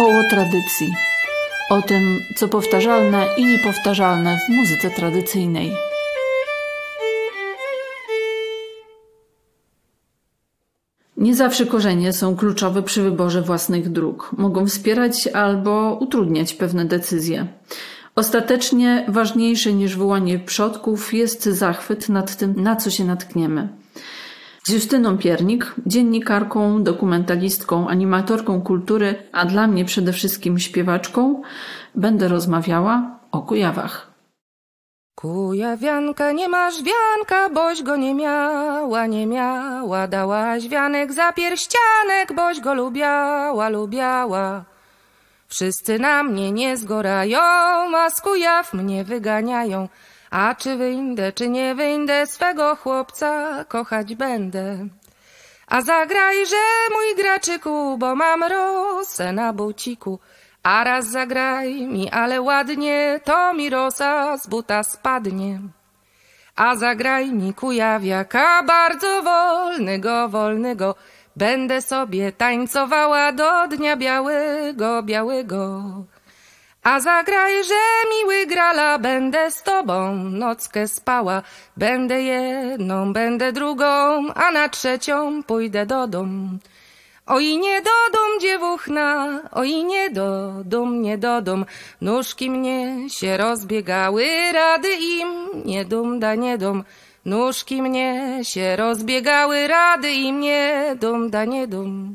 Koło tradycji. O tym, co powtarzalne i niepowtarzalne w muzyce tradycyjnej. Nie zawsze korzenie są kluczowe przy wyborze własnych dróg. Mogą wspierać albo utrudniać pewne decyzje. Ostatecznie ważniejsze niż wołanie przodków jest zachwyt nad tym, na co się natkniemy. Z Justyną Piernik, dziennikarką, dokumentalistką, animatorką kultury, a dla mnie przede wszystkim śpiewaczką, będę rozmawiała o Kujawach. Kujawianka, nie masz wianka, boś go nie miała, dałaś wianek za pierścianek, boś go lubiała. Wszyscy na mnie nie zgorają, a z Kujaw mnie wyganiają. A czy wyjdę, czy nie wyjdę, swego chłopca kochać będę. A zagrajże, mój graczyku, bo mam rosę na buciku. A raz zagraj mi, ale ładnie, to mi rosa z buta spadnie. A zagraj mi kujawiaka, bardzo wolnego, będę sobie tańcowała do dnia białego. A zagrajże, miły grala, będę z tobą nockę spała. Będę jedną, będę drugą, a na trzecią pójdę do dom. Oj, nie do dom, dziewuchna, oj, nie do dom. Nóżki mnie się rozbiegały, rady im nie dom. Nóżki mnie się rozbiegały, rady im nie dom.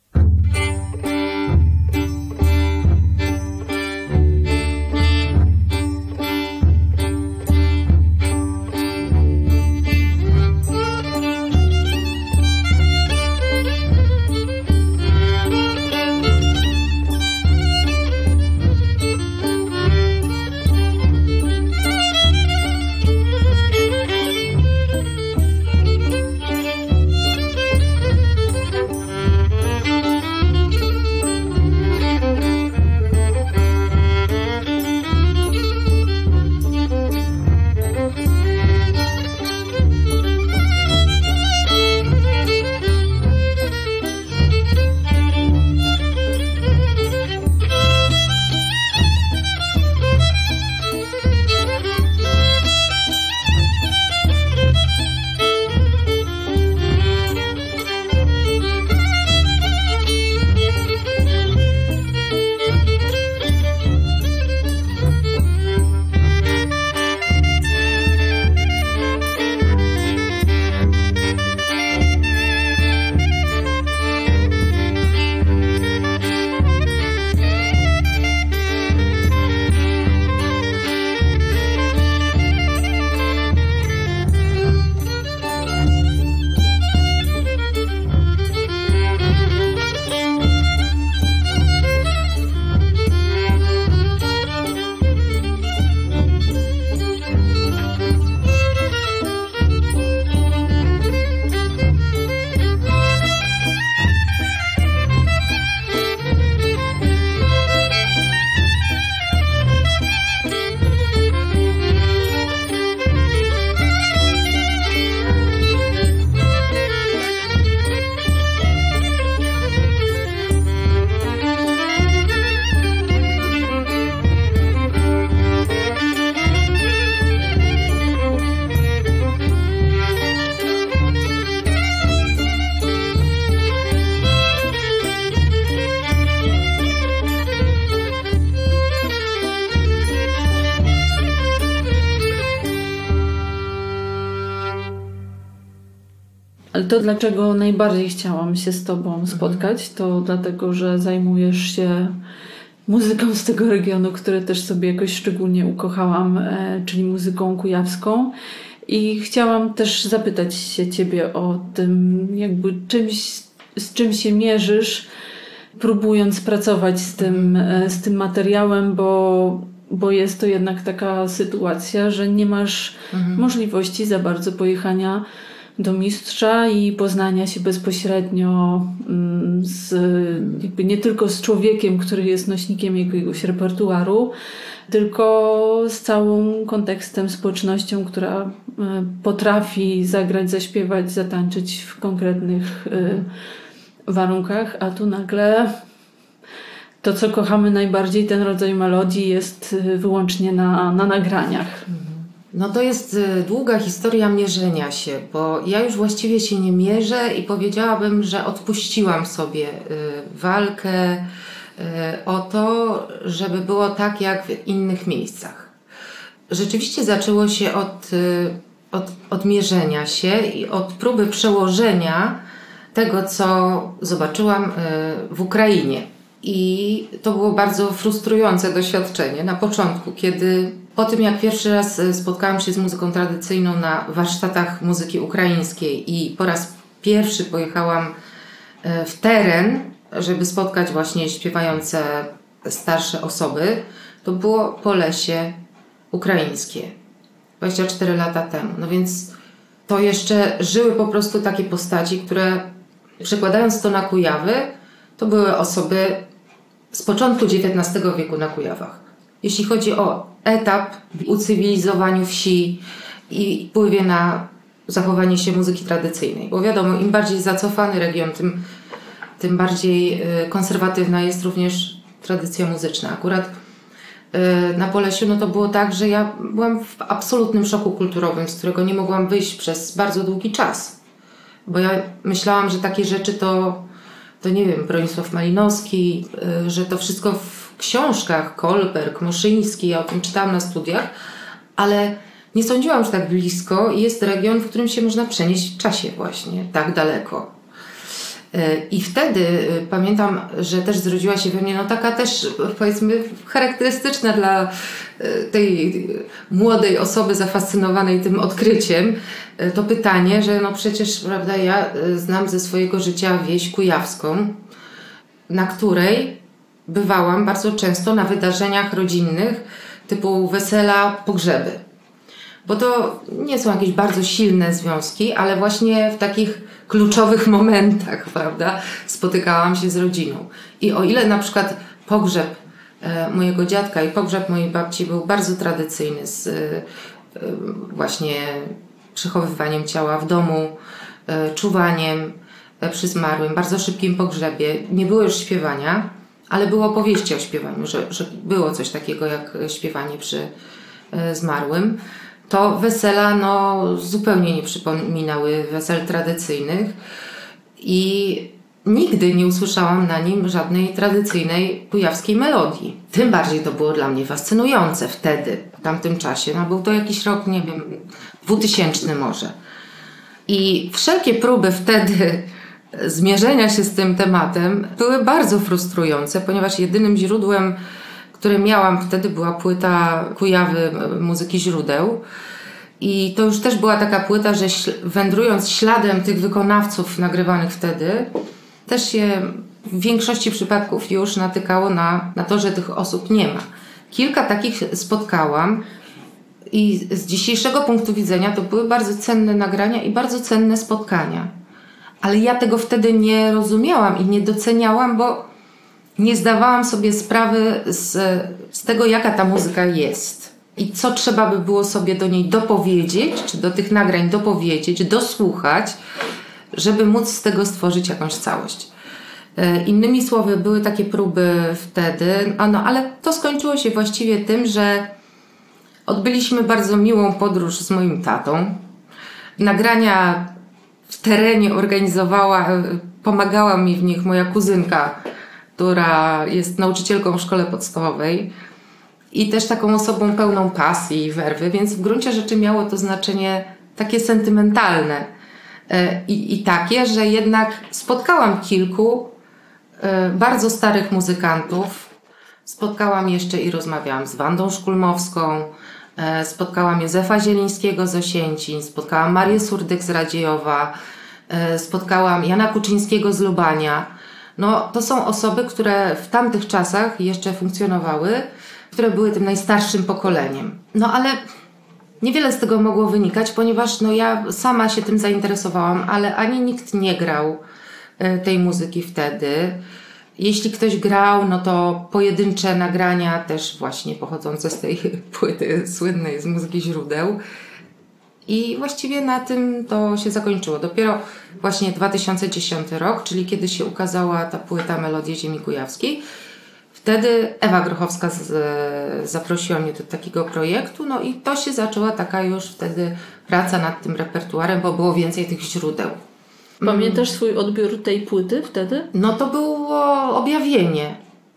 Ale to, dlaczego najbardziej chciałam się z tobą spotkać, to dlatego, że zajmujesz się muzyką z tego regionu, który też sobie jakoś szczególnie ukochałam, czyli muzyką kujawską. I chciałam też zapytać się ciebie o tym, jakby z czym się mierzysz, próbując pracować z tym materiałem, bo jest to jednak taka sytuacja, że nie masz możliwości za bardzo pojechania do mistrza i poznania się bezpośrednio jakby nie tylko z człowiekiem, który jest nośnikiem jakiegoś repertuaru, tylko z całym kontekstem, społecznością, która potrafi zagrać, zaśpiewać, zatańczyć w konkretnych warunkach, a tu nagle To, co kochamy najbardziej, ten rodzaj melodii jest wyłącznie na nagraniach. No to jest długa historia mierzenia się, bo ja już właściwie się nie mierzę i powiedziałabym, że odpuściłam sobie walkę o to, żeby było tak jak w innych miejscach. Rzeczywiście zaczęło się od mierzenia się i od próby przełożenia tego, co zobaczyłam w Ukrainie. I to było bardzo frustrujące doświadczenie na początku, kiedy po tym jak pierwszy raz spotkałam się z muzyką tradycyjną na warsztatach muzyki ukraińskiej i po raz pierwszy pojechałam w teren, żeby spotkać właśnie śpiewające starsze osoby, to było Polesie ukraińskie 24 lata temu. No więc to jeszcze żyły po prostu takie postaci, które przekładając to na Kujawy, to były osoby z początku XIX wieku na Kujawach. Jeśli chodzi o etap w ucywilizowaniu wsi i wpływie na zachowanie się muzyki tradycyjnej. Bo wiadomo, im bardziej zacofany region, tym bardziej konserwatywna jest również tradycja muzyczna. Akurat na Polesiu no to było tak, że ja byłam w absolutnym szoku kulturowym, z którego nie mogłam wyjść przez bardzo długi czas. Bo ja myślałam, że takie rzeczy to nie wiem, Bronisław Malinowski, że to wszystko w książkach, Kolberg, Moszyński, ja o tym czytałam na studiach, ale nie sądziłam, że tak blisko jest region, w którym się można przenieść w czasie właśnie, tak daleko. I wtedy pamiętam, że też zrodziła się we mnie no taka też powiedzmy charakterystyczna dla tej młodej osoby zafascynowanej tym odkryciem to pytanie, że no przecież prawda, ja znam ze swojego życia wieś kujawską, na której bywałam bardzo często na wydarzeniach rodzinnych typu wesela, pogrzeby. Bo to nie są jakieś bardzo silne związki, ale właśnie w takich kluczowych momentach, prawda, spotykałam się z rodziną. I o ile na przykład pogrzeb mojego dziadka i pogrzeb mojej babci był bardzo tradycyjny z właśnie przechowywaniem ciała w domu, czuwaniem przy zmarłym, bardzo szybkim pogrzebie. Nie było już śpiewania, ale było opowieści o śpiewaniu, że było coś takiego jak śpiewanie przy zmarłym. To wesela no, zupełnie nie przypominały wesel tradycyjnych i nigdy nie usłyszałam na nim żadnej tradycyjnej kujawskiej melodii. Tym bardziej to było dla mnie fascynujące wtedy, w tamtym czasie. No, był to jakiś rok, nie wiem, 2000 może. I wszelkie próby wtedy zmierzenia się z tym tematem były bardzo frustrujące, ponieważ jedynym źródłem, które miałam wtedy, była płyta Kujawy muzyki źródeł. I to już też była taka płyta, że wędrując śladem tych wykonawców nagrywanych wtedy, też się w większości przypadków już natykało na to, że tych osób nie ma. Kilka takich spotkałam i z dzisiejszego punktu widzenia to były bardzo cenne nagrania i bardzo cenne spotkania. Ale ja tego wtedy nie rozumiałam i nie doceniałam, bo nie zdawałam sobie sprawy z tego, jaka ta muzyka jest. I co trzeba by było sobie do niej dopowiedzieć, czy do tych nagrań dopowiedzieć, dosłuchać, żeby móc z tego stworzyć jakąś całość. Innymi słowy, były takie próby wtedy, ale to skończyło się właściwie tym, że odbyliśmy bardzo miłą podróż z moim tatą. Nagrania w terenie pomagała mi w nich moja kuzynka, która jest nauczycielką w szkole podstawowej i też taką osobą pełną pasji i werwy, więc w gruncie rzeczy miało to znaczenie takie sentymentalne i takie, że jednak spotkałam kilku bardzo starych muzykantów. Spotkałam jeszcze i rozmawiałam z Wandą Szkulmowską, spotkałam Józefa Zielińskiego z Osięcin, spotkałam Marię Surdyk z Radziejowa, spotkałam Jana Kuczyńskiego z Lubania. No, to są osoby, które w tamtych czasach jeszcze funkcjonowały, które były tym najstarszym pokoleniem. No ale niewiele z tego mogło wynikać, ponieważ no, ja sama się tym zainteresowałam, ale ani nikt nie grał tej muzyki wtedy. Jeśli ktoś grał, no to pojedyncze nagrania też właśnie pochodzące z tej płyty słynnej z muzyki źródeł. I właściwie na tym to się zakończyło. Dopiero właśnie 2010 rok, czyli kiedy się ukazała ta płyta Melodie Ziemi Kujawskiej, Wtedy Ewa Grochowska zaprosiła mnie do takiego projektu, no i to się zaczęła taka już wtedy praca nad tym repertuarem, bo było więcej tych źródeł. Pamiętasz swój odbiór tej płyty wtedy? No to było objawienie.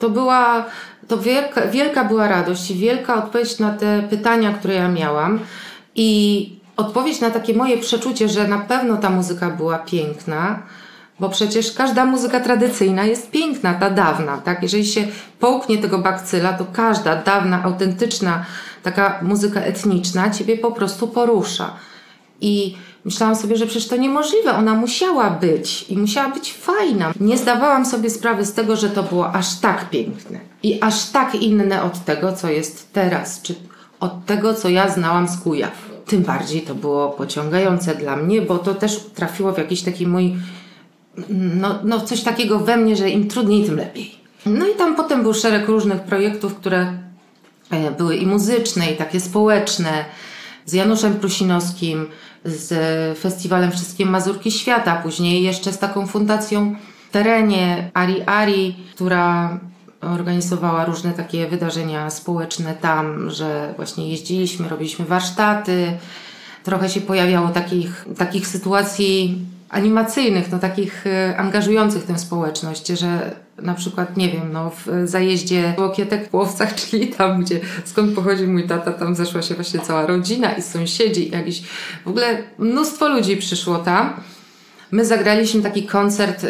To wielka była radość i wielka odpowiedź na te pytania, które ja miałam. I odpowiedź na takie moje przeczucie, że na pewno ta muzyka była piękna, bo przecież każda muzyka tradycyjna jest piękna, ta dawna, tak? Jeżeli się połknie tego bakcyla, to każda dawna, autentyczna taka muzyka etniczna ciebie po prostu porusza. I myślałam sobie, że przecież to niemożliwe, ona musiała być i musiała być fajna. Nie zdawałam sobie sprawy z tego, że to było aż tak piękne i aż tak inne od tego, co jest teraz, czy od tego, co ja znałam z Kujaw. Tym bardziej to było pociągające dla mnie, bo to też trafiło w jakiś taki mój, coś takiego we mnie, że im trudniej, tym lepiej. No i tam potem był szereg różnych projektów, które były i muzyczne, i takie społeczne, z Januszem Prusinowskim, z festiwalem Wszystkie Mazurki Świata, później jeszcze z taką fundacją w terenie Ari, która organizowała różne takie wydarzenia społeczne tam, że właśnie jeździliśmy, robiliśmy warsztaty. Trochę się pojawiało takich sytuacji animacyjnych, takich angażujących tę społeczność, że na przykład, nie wiem, w zajeździe Łokietek w Płowcach, czyli tam, skąd pochodzi mój tata, tam zeszła się właśnie cała rodzina i sąsiedzi, w ogóle mnóstwo ludzi przyszło tam. My zagraliśmy taki koncert,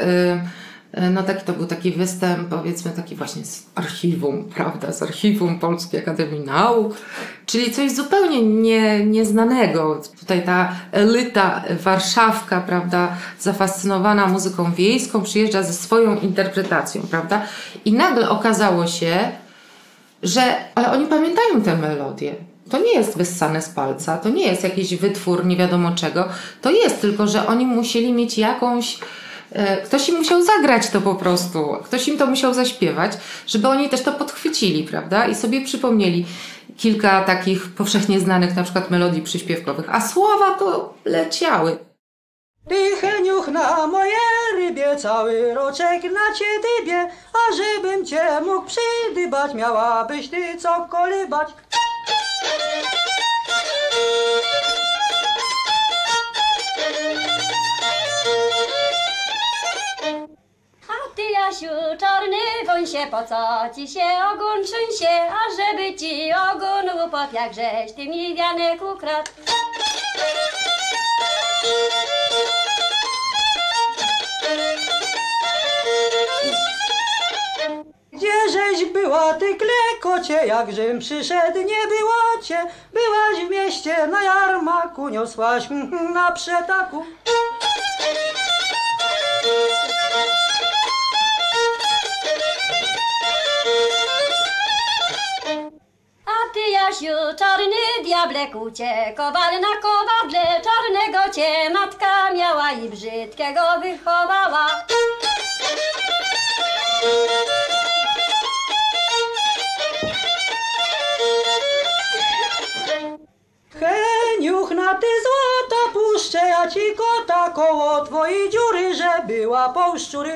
to był taki występ, powiedzmy, taki właśnie z archiwum, prawda, z archiwum Polskiej Akademii Nauk, czyli coś zupełnie nieznanego. Tutaj ta elita warszawka, prawda, zafascynowana muzyką wiejską, przyjeżdża ze swoją interpretacją, prawda, i nagle okazało się, ale oni pamiętają tę melodię. To nie jest wyssane z palca, to nie jest jakiś wytwór nie wiadomo czego, to jest tylko, że oni musieli mieć ktoś im musiał zagrać to po prostu, ktoś im to musiał zaśpiewać, żeby oni też to podchwycili, prawda? I sobie przypomnieli kilka takich powszechnie znanych na przykład melodii przyśpiewkowych, a słowa to leciały. Ty, Heniuch, na moje rybie cały roczek na cię dybie, a żebym cię mógł przydybać, miałabyś ty co kolybać. A ty, Jasiu, czarny wąsie, po co ci się ogon trzęsie, a żeby ci ogon upadł, jakżeś ty mi wianek ukradł. Gdzieżeś była, ty klekocie, jakżem przyszedł, nie było cię. Byłaś w mieście na jarmaku, niosłaś na przetaku. A ty, Jasiu, czarny diable, kucie, kowal na kowadle, czarnego cię matka miała i brzydkiego wychowała. Heniuch, na ty złota puszczę, ja ci kota koło twojej dziury, że była połszczury.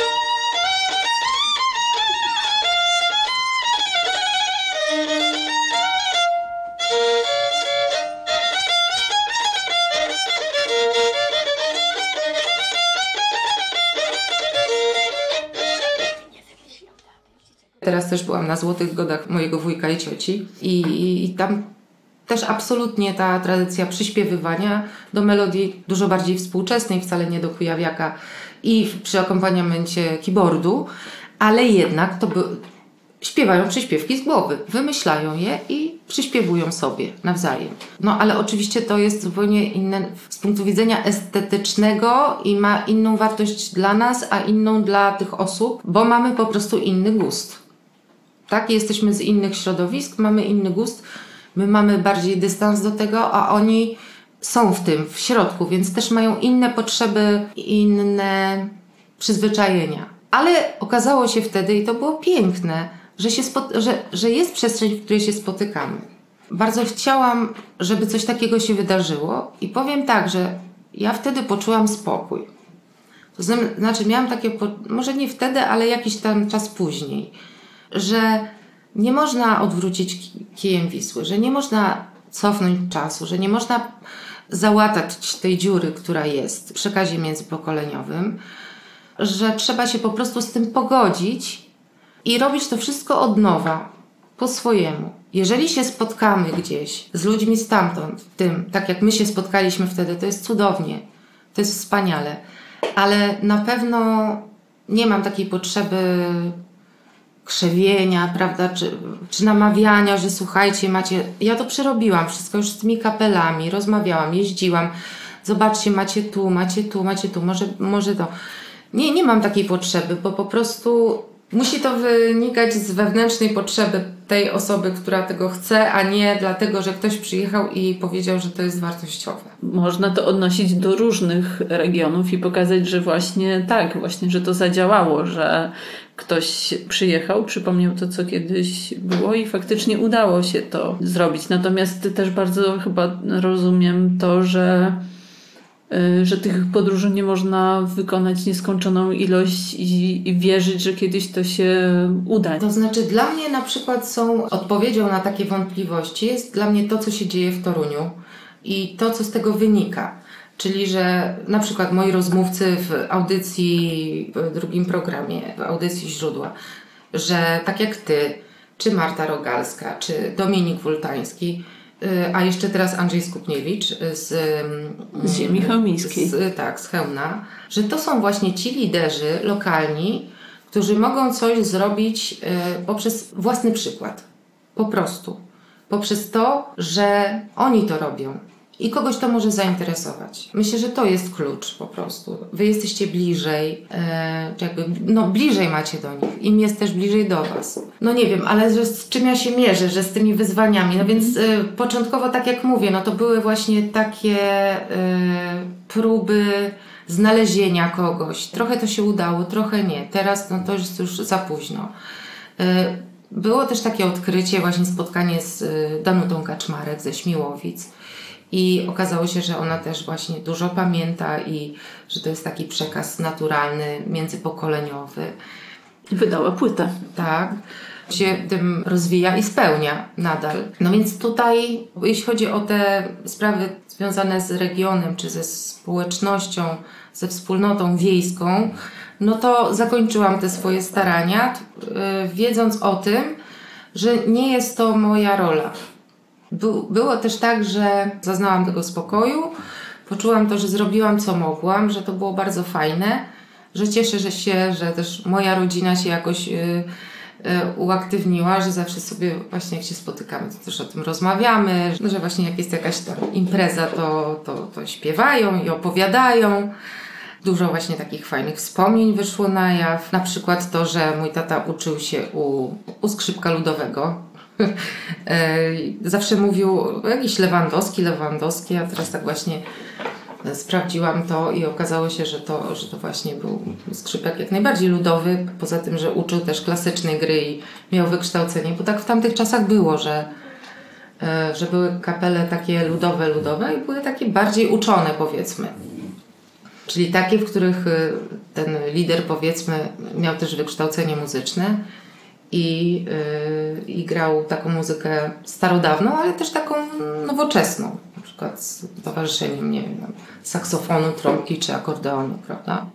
Teraz też byłam na Złotych Godach mojego wujka i cioci i tam też absolutnie ta tradycja przyśpiewywania do melodii dużo bardziej współczesnej, wcale nie do kujawiaka i przy akompaniamencie keyboardu, ale jednak śpiewają przyśpiewki z głowy, wymyślają je i przyśpiewują sobie nawzajem. Ale oczywiście to jest zupełnie inne z punktu widzenia estetycznego i ma inną wartość dla nas, a inną dla tych osób, bo mamy po prostu inny gust. Tak? Jesteśmy z innych środowisk, mamy inny gust, my mamy bardziej dystans do tego, a oni są w środku, więc też mają inne potrzeby, inne przyzwyczajenia. Ale okazało się wtedy, i to było piękne, że jest przestrzeń, w której się spotykamy. Bardzo chciałam, żeby coś takiego się wydarzyło i powiem tak, że ja wtedy poczułam spokój. To znaczy miałam takie, może nie wtedy, ale jakiś tam czas później, że nie można odwrócić kijem Wisły, że nie można cofnąć czasu, że nie można załatać tej dziury, która jest w przekazie międzypokoleniowym, że trzeba się po prostu z tym pogodzić i robić to wszystko od nowa, po swojemu. Jeżeli się spotkamy gdzieś z ludźmi stamtąd, tak jak my się spotkaliśmy wtedy, to jest cudownie, to jest wspaniale, ale na pewno nie mam takiej potrzeby krzewienia, prawda, czy namawiania, że słuchajcie, macie... Ja to przerobiłam wszystko już z tymi kapelami, rozmawiałam, jeździłam, zobaczcie, macie tu, może to. Nie mam takiej potrzeby, bo po prostu musi to wynikać z wewnętrznej potrzeby tej osoby, która tego chce, a nie dlatego, że ktoś przyjechał i powiedział, że to jest wartościowe. Można to odnosić do różnych regionów i pokazać, że właśnie że to zadziałało, że ktoś przyjechał, przypomniał to, co kiedyś było i faktycznie udało się to zrobić. Natomiast też bardzo chyba rozumiem to, że tych podróży nie można wykonać nieskończoną ilość i wierzyć, że kiedyś to się uda. To znaczy dla mnie na przykład odpowiedzią na takie wątpliwości jest dla mnie to, co się dzieje w Toruniu i to, co z tego wynika. Czyli, że na przykład moi rozmówcy w audycji, w drugim programie, w audycji Źródła, że tak jak ty, czy Marta Rogalska, czy Dominik Wultański, a jeszcze teraz Andrzej Skupniewicz z ziemi chełmińskiej. Z Chełmna, że to są właśnie ci liderzy lokalni, którzy mogą coś zrobić poprzez własny przykład. Po prostu. Poprzez to, że oni to robią. I kogoś to może zainteresować. Myślę, że to jest klucz po prostu. Wy jesteście bliżej, bliżej macie do nich. Im jest też bliżej do was. No nie wiem, ale że z czym ja się mierzę, że z tymi wyzwaniami. No więc początkowo, tak jak mówię, no to były właśnie takie próby znalezienia kogoś. Trochę to się udało, trochę nie. Teraz no to jest już za późno. Było też takie odkrycie, właśnie spotkanie z Danutą Kaczmarek ze Śmiłowic. I okazało się, że ona też właśnie dużo pamięta i że to jest taki przekaz naturalny, międzypokoleniowy. Wydała płytę. Tak. Się tym rozwija i spełnia nadal. No więc tutaj, jeśli chodzi o te sprawy związane z regionem, czy ze społecznością, ze wspólnotą wiejską, no to zakończyłam te swoje starania, wiedząc o tym, że nie jest to moja rola. Było też tak, że zaznałam tego spokoju, poczułam to, że zrobiłam co mogłam, że to było bardzo fajne, że cieszę się, że też moja rodzina się jakoś uaktywniła, że zawsze sobie właśnie jak się spotykamy, to też o tym rozmawiamy, że właśnie jak jest jakaś tam impreza, to śpiewają i opowiadają. Dużo właśnie takich fajnych wspomnień wyszło na jaw. Na przykład to, że mój tata uczył się u skrzypka ludowego. Zawsze mówił jakiś Lewandowski, a teraz tak właśnie sprawdziłam to i okazało się, że to właśnie był skrzypek jak najbardziej ludowy, poza tym, że uczył też klasycznej gry i miał wykształcenie, bo tak w tamtych czasach było, że były kapele takie ludowe i były takie bardziej uczone, powiedzmy. Czyli takie, w których ten lider, powiedzmy, miał też wykształcenie muzyczne i grał taką muzykę starodawną, ale też taką nowoczesną. Na przykład z towarzyszeniem, nie wiem, saksofonu, trąbki czy akordeonu, prawda?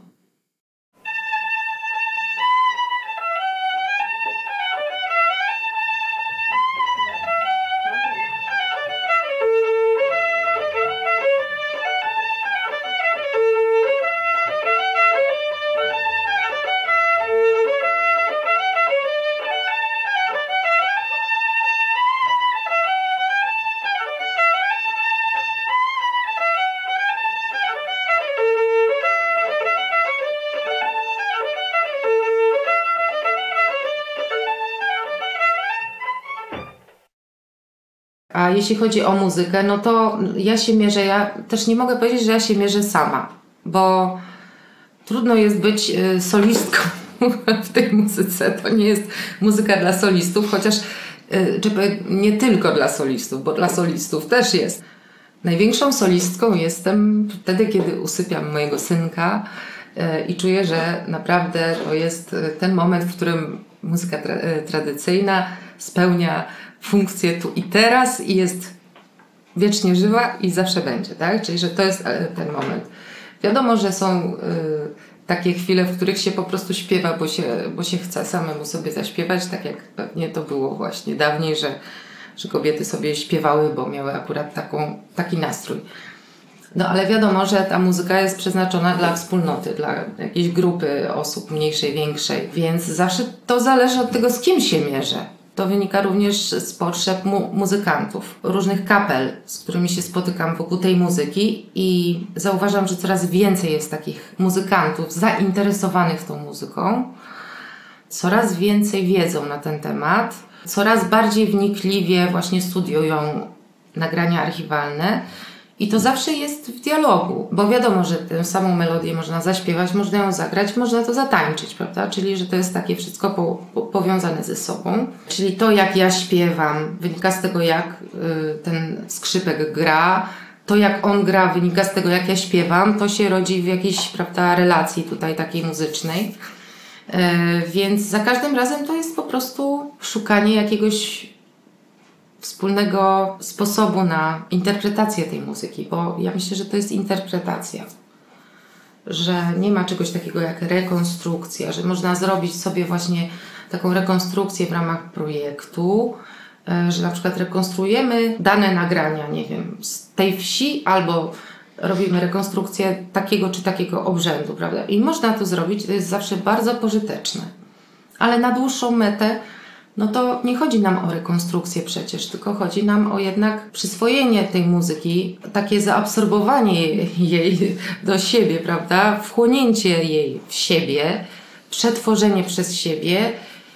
A jeśli chodzi o muzykę, no to ja też nie mogę powiedzieć, że ja się mierzę sama, bo trudno jest być solistką w tej muzyce. To nie jest muzyka dla solistów, chociaż nie tylko dla solistów, bo dla solistów też jest. Największą solistką jestem wtedy, kiedy usypiam mojego synka i czuję, że naprawdę to jest ten moment, w którym muzyka tradycyjna spełnia funkcję tu i teraz i jest wiecznie żywa i zawsze będzie, tak? Czyli, że to jest ten moment. Wiadomo, że są takie chwile, w których się po prostu śpiewa, bo się chce samemu sobie zaśpiewać, tak jak pewnie to było właśnie dawniej, że kobiety sobie śpiewały, bo miały akurat taki nastrój. No ale wiadomo, że ta muzyka jest przeznaczona dla wspólnoty, dla jakiejś grupy osób mniejszej, większej, więc zawsze to zależy od tego, z kim się mierzę. To wynika również z potrzeb muzykantów, różnych kapel, z którymi się spotykam wokół tej muzyki i zauważam, że coraz więcej jest takich muzykantów zainteresowanych tą muzyką, coraz więcej wiedzą na ten temat, coraz bardziej wnikliwie właśnie studiują nagrania archiwalne i to zawsze jest w dialogu, bo wiadomo, że tę samą melodię można zaśpiewać, można ją zagrać, można to zatańczyć, prawda? Czyli, że to jest takie wszystko powiązane ze sobą. Czyli to, jak ja śpiewam, wynika z tego, jak ten skrzypek gra, to jak on gra, wynika z tego, jak ja śpiewam, to się rodzi w jakiejś, prawda, relacji tutaj takiej muzycznej. Więc za każdym razem to jest po prostu szukanie jakiegoś wspólnego sposobu na interpretację tej muzyki, bo ja myślę, że to jest interpretacja, że nie ma czegoś takiego jak rekonstrukcja, że można zrobić sobie właśnie taką rekonstrukcję w ramach projektu, że na przykład rekonstruujemy dane nagrania, nie wiem, z tej wsi albo robimy rekonstrukcję takiego czy takiego obrzędu, prawda? I można to zrobić, to jest zawsze bardzo pożyteczne. Ale na dłuższą metę no to nie chodzi nam o rekonstrukcję przecież, tylko chodzi nam o jednak przyswojenie tej muzyki, takie zaabsorbowanie jej do siebie, prawda? Wchłonięcie jej w siebie, przetworzenie przez siebie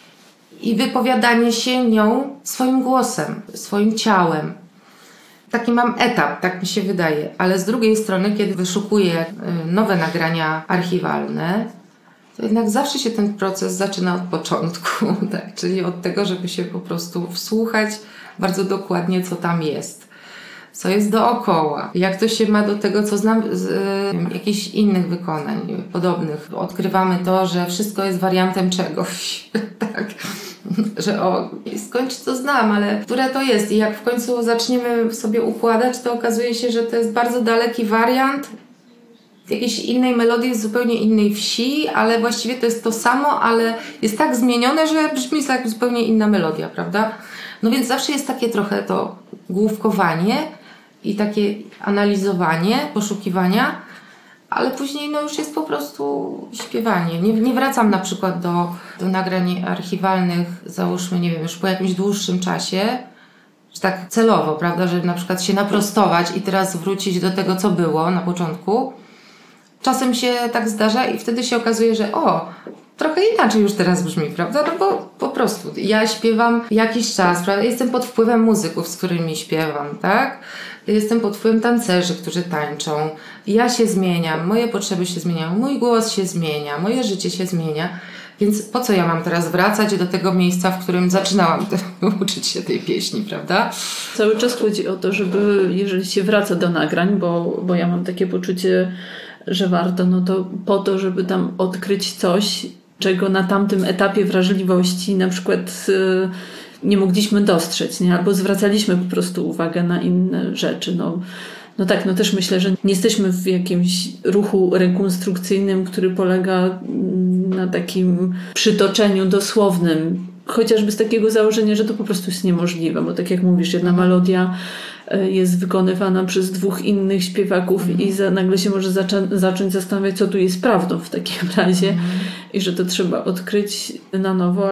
i wypowiadanie się nią swoim głosem, swoim ciałem. Taki mam etap, tak mi się wydaje, ale z drugiej strony, kiedy wyszukuję nowe nagrania archiwalne, to jednak zawsze się ten proces zaczyna od początku, tak? Czyli od tego, żeby się po prostu wsłuchać bardzo dokładnie, co tam jest, co jest dookoła, jak to się ma do tego, co znam z jakichś innych wykonań podobnych. Odkrywamy to, że wszystko jest wariantem czegoś, tak? Że skądś to znam, ale które to jest i jak w końcu zaczniemy sobie układać, to okazuje się, że to jest bardzo daleki wariant jakiejś innej melodii z zupełnie innej wsi, ale właściwie to jest to samo, ale jest tak zmienione, że brzmi jak zupełnie inna melodia, prawda? No więc zawsze jest takie trochę to główkowanie i takie analizowanie, poszukiwania, ale później no już jest po prostu śpiewanie. Nie wracam na przykład do nagrań archiwalnych, załóżmy, nie wiem, już po jakimś dłuższym czasie, że tak celowo, prawda, żeby na przykład się naprostować i teraz wrócić do tego, co było na początku. Czasem się tak zdarza i wtedy się okazuje, że trochę inaczej już teraz brzmi, prawda? No bo po prostu ja śpiewam jakiś czas, prawda? Jestem pod wpływem muzyków, z którymi śpiewam, tak? Jestem pod wpływem tancerzy, którzy tańczą. Ja się zmieniam, moje potrzeby się zmieniają, mój głos się zmienia, moje życie się zmienia. Więc po co ja mam teraz wracać do tego miejsca, w którym zaczynałam uczyć się tej pieśni, prawda? Cały czas chodzi o to, żeby jeżeli się wraca do nagrań, bo ja mam takie poczucie, że warto, no to po to, żeby tam odkryć coś, czego na tamtym etapie wrażliwości na przykład nie mogliśmy dostrzec, nie? Albo zwracaliśmy po prostu uwagę na inne rzeczy. No tak, no też myślę, że nie jesteśmy w jakimś ruchu rekonstrukcyjnym, który polega na takim przytoczeniu dosłownym, chociażby z takiego założenia, że to po prostu jest niemożliwe, bo tak jak mówisz, jedna melodia jest wykonywana przez dwóch innych śpiewaków i nagle się może zacząć zastanawiać, co tu jest prawdą w takim razie i że to trzeba odkryć na nowo.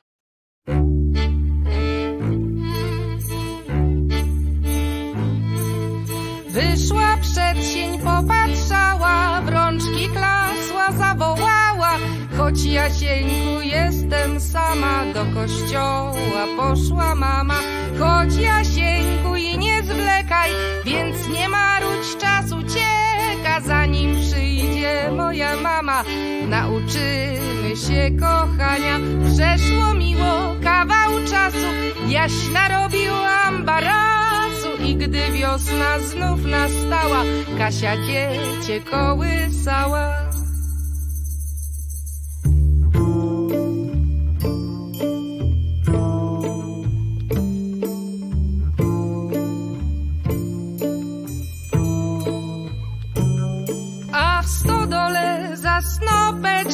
Wyszła przed sień, popatrzała, w rączki klasła, zawołała: choć Jasieńku jestem sama, do kościoła poszła mama. Chodź Jasieńku i nie zwlekaj, więc nie marudź, czas ucieka, zanim przyjdzie moja mama. Nauczymy się kochania, przeszło miło kawał czasu, Jaś narobiłam barasu i gdy wiosna znów nastała, Kasia dziecię kołysała.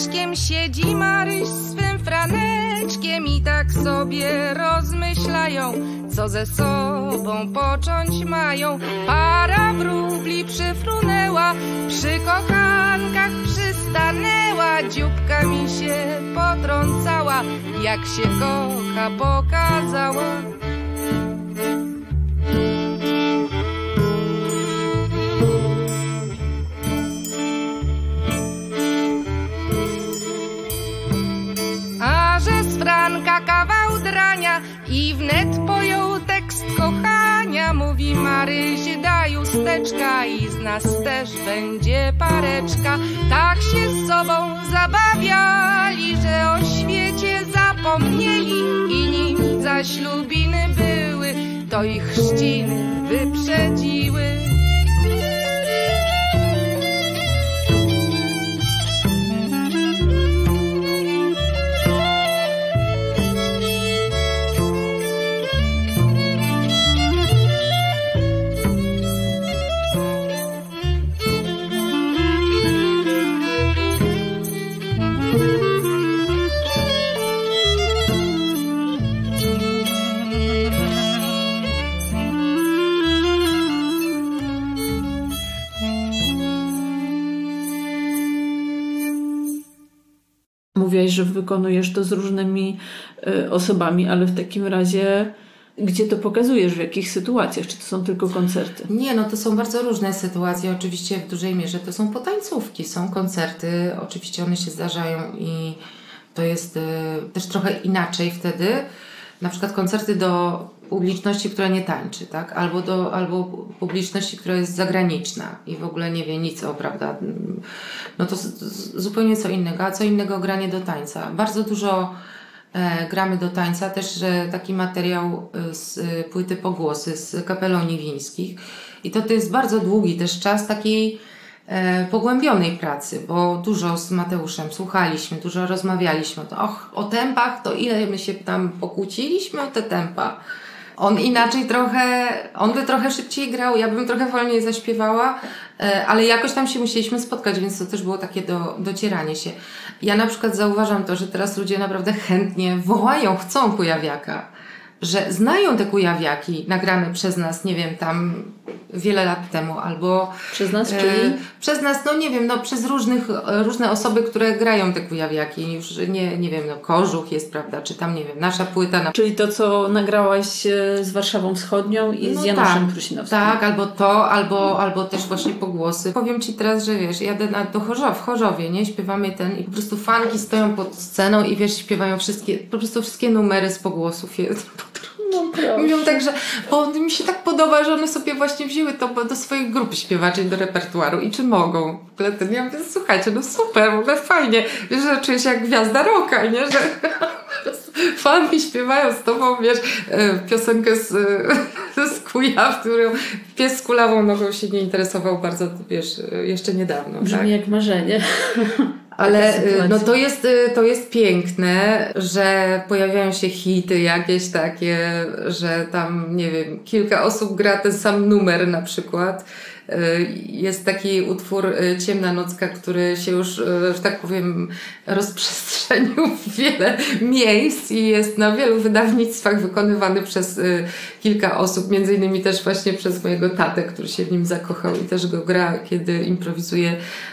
franeczkiem siedzi Maryś swym franeczkiem i tak sobie rozmyślają, co ze sobą począć mają. Para wróbli przyfrunęła, przy kochankach przystanęła, dzióbka mi się potrącała, jak się kocha pokazała. A że z Franka kawał drania i wnet pojął tekst kochania, mówi Maryś, daj usteczka i z nas też będzie pareczka. Tak się z sobą zabawiali, że o świecie zapomnieli i nim zaślubiny były, to ich chrzciny wyprzedziły. Mówiłaś, że wykonujesz to z różnymi osobami, ale w takim razie gdzie to pokazujesz, w jakich sytuacjach? Czy to są tylko koncerty? Nie, no to są bardzo różne sytuacje. Oczywiście w dużej mierze to są potańcówki, są koncerty. Oczywiście one się zdarzają i to jest też trochę inaczej wtedy. Na przykład koncerty do publiczności, która nie tańczy, tak? Albo publiczności, która jest zagraniczna i w ogóle nie wie nic o, prawda? No to zupełnie co innego. A co innego granie do tańca. Bardzo dużo gramy do tańca. Też taki materiał z płyty Pogłosy z kapelą Niwińskich. I to jest bardzo długi też czas takiej pogłębionej pracy, bo dużo z Mateuszem słuchaliśmy, dużo rozmawialiśmy. O tempach, to ile my się tam pokłóciliśmy o te tempa. On inaczej trochę, on by trochę szybciej grał, ja bym trochę wolniej zaśpiewała, ale jakoś tam się musieliśmy spotkać, więc to też było takie docieranie się. Ja na przykład zauważam to, że teraz ludzie naprawdę chętnie wołają, chcą kujawiaka, że znają te kujawiaki nagrane przez nas, nie wiem, tam wiele lat temu, albo... Przez nas, czyli? Przez nas, no nie wiem, no przez różne osoby, które grają te kujawiaki. Już nie wiem, no Kożuch jest, prawda, czy tam, nie wiem, nasza płyta. Czyli to, co nagrałaś z Warszawą Wschodnią i z Januszem Prusinowskim. Tak, albo też właśnie Pogłosy. Powiem Ci teraz, że wiesz, jadę w Chorzowie, nie? Śpiewamy i po prostu fanki stoją pod sceną i wiesz, śpiewają wszystkie numery z Pogłosów. No proszę. Mówią tak, że bo mi się tak podoba, że one sobie właśnie wzięły to do swojej grupy śpiewaczej, do repertuaru i czy mogą. Ja mówię, słuchajcie, no super, w ogóle fajnie. Wiesz, że czuję się jak gwiazda rocka, nie? Że fanki śpiewają z tobą, wiesz, piosenkę z Kujaw, którą pies z kulawą nogą się nie interesował bardzo, wiesz, jeszcze niedawno. Brzmi tak? jak marzenie. Ale no to jest piękne, że pojawiają się hity jakieś takie, że tam, nie wiem, kilka osób gra ten sam numer na przykład. Jest taki utwór Ciemna nocka, który się już, że tak powiem, rozprzestrzenił w wiele miejsc i jest na wielu wydawnictwach wykonywany przez kilka osób, między innymi też właśnie przez mojego tatę, który się w nim zakochał i też go gra, kiedy improwizuje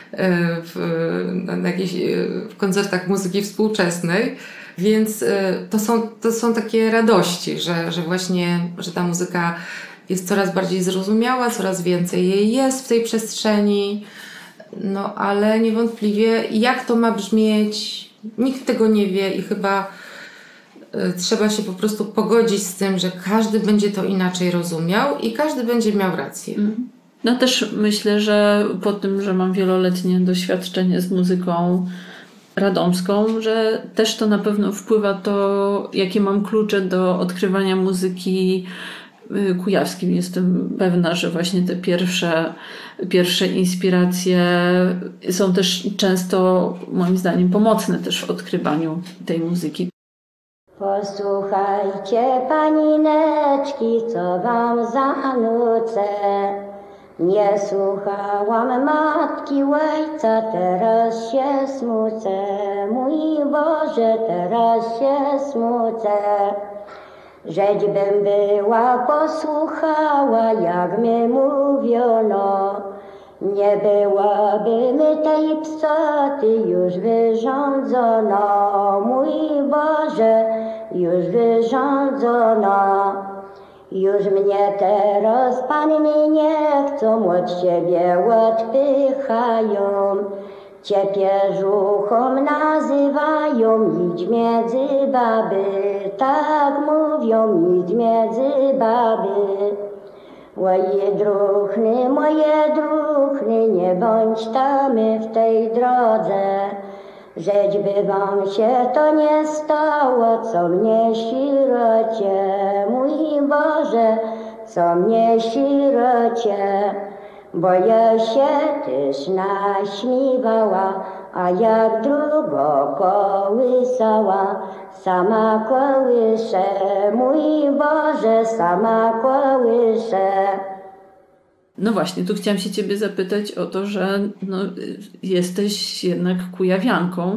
na jakichś w koncertach muzyki współczesnej. Więc to są takie radości, że właśnie, że ta muzyka jest coraz bardziej zrozumiała, coraz więcej jej jest w tej przestrzeni, no ale niewątpliwie jak to ma brzmieć, nikt tego nie wie i chyba trzeba się po prostu pogodzić z tym, że każdy będzie to inaczej rozumiał i każdy będzie miał rację. No też myślę, że po tym, że mam wieloletnie doświadczenie z muzyką radomską, że też to na pewno wpływa to, jakie mam klucze do odkrywania muzyki kujawskim. Jestem pewna, że właśnie te pierwsze inspiracje są też często, moim zdaniem, pomocne też w odkrywaniu tej muzyki. Posłuchajcie, panineczki, co wam zanucę. Nie słuchałam matki, ojca, teraz się smucę. Mój Boże, teraz się smucę. Żeś bym była posłuchała, jak mi mówiono. Nie byłaby tej psoty już wyrządzono. Mój Boże, już wyrządzono. Już mnie teraz panny nie chcą, od siebie odpychają. Ciepierzuchom nazywają, idź między baby. Tak mówią, idź między baby. Moje druchny, nie bądź tam w tej drodze. Żeś by wam się to nie stało, co mnie sirocie. Mój Boże, co mnie sirocie. Bo ja się też naśmiewała, a jak drugo kołysała, sama kołyszę. Mój Boże, sama kołyszę. No właśnie, tu chciałam się ciebie zapytać o to, że jesteś jednak kujawianką.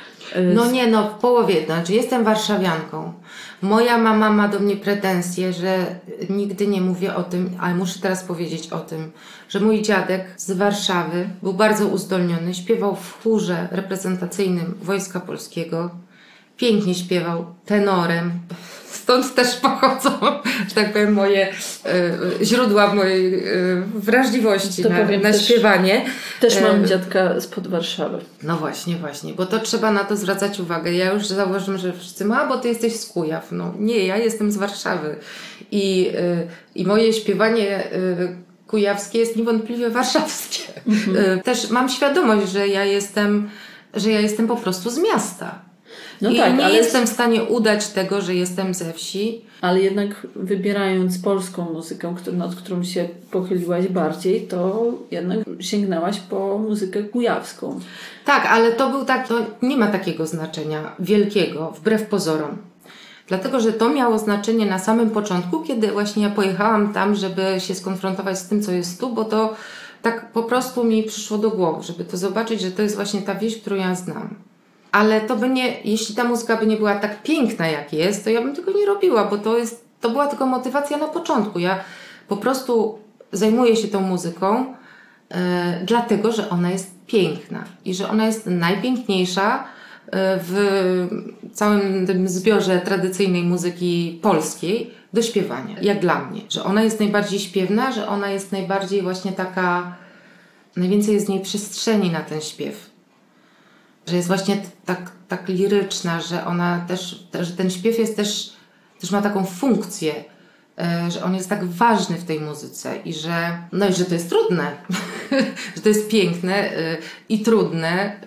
W połowie, znaczy jestem warszawianką. Moja mama ma do mnie pretensje, że nigdy nie mówię o tym, ale muszę teraz powiedzieć o tym, że mój dziadek z Warszawy był bardzo uzdolniony, śpiewał w chórze reprezentacyjnym Wojska Polskiego, pięknie śpiewał tenorem. Stąd też pochodzą, że tak powiem, moje źródła mojej wrażliwości na śpiewanie. Też mam dziadka spod Warszawy. No właśnie, bo to trzeba na to zwracać uwagę. Ja już zauważyłam, że wszyscy bo ty jesteś z Kujaw. No nie, ja jestem z Warszawy. I moje śpiewanie kujawskie jest niewątpliwie warszawskie. Też mam świadomość, że ja jestem po prostu z miasta. No i tak, nie jestem w stanie udać tego, że jestem ze wsi. Ale jednak wybierając polską muzykę, nad którą się pochyliłaś bardziej, to jednak sięgnęłaś po muzykę kujawską. Tak, ale to nie ma takiego znaczenia wielkiego, wbrew pozorom. Dlatego, że to miało znaczenie na samym początku, kiedy właśnie ja pojechałam tam, żeby się skonfrontować z tym, co jest tu, bo to tak po prostu mi przyszło do głowy, żeby to zobaczyć, że to jest właśnie ta wieś, którą ja znam. Ale jeśli ta muzyka by nie była tak piękna, jak jest, to ja bym tego nie robiła, bo to była tylko motywacja na początku. Ja po prostu zajmuję się tą muzyką dlatego, że ona jest piękna i że ona jest najpiękniejsza w całym tym zbiorze tradycyjnej muzyki polskiej do śpiewania, jak dla mnie. Że ona jest najbardziej śpiewna, że ona jest najbardziej właśnie taka, najwięcej jest w niej przestrzeni na ten śpiew. Że jest właśnie tak liryczna, że ona też, że ten śpiew jest też ma taką funkcję, że on jest tak ważny w tej muzyce i że to jest trudne, że to jest piękne i trudne.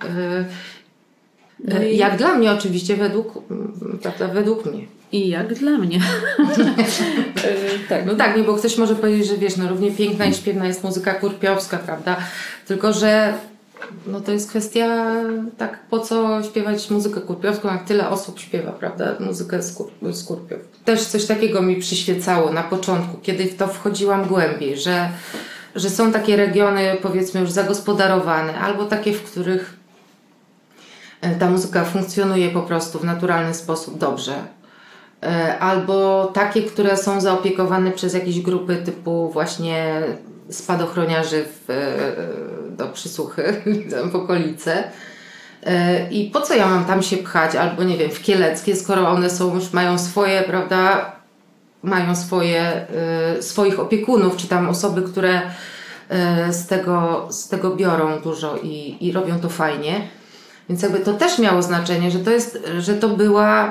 Jak dla mnie oczywiście, według mnie. I jak dla mnie. Tak. Bo ktoś może powiedzieć, że równie piękna i śpiewna jest muzyka kurpiowska, prawda? Tylko, że to jest kwestia, po co śpiewać muzykę kurpiowską, jak tyle osób śpiewa, prawda, muzykę z Kurpiów. Też coś takiego mi przyświecało na początku, kiedy w to wchodziłam głębiej, że są takie regiony, powiedzmy, już zagospodarowane, albo takie, w których ta muzyka funkcjonuje po prostu w naturalny sposób dobrze, albo takie, które są zaopiekowane przez jakieś grupy typu właśnie spadochroniarzy do Przysłuchy, w okolice. I po co ja mam tam się pchać, albo nie wiem, w Kieleckie, skoro one już mają swoje, prawda, swoich opiekunów, czy tam osoby, które z tego biorą dużo i robią to fajnie. Więc to też miało znaczenie, że to była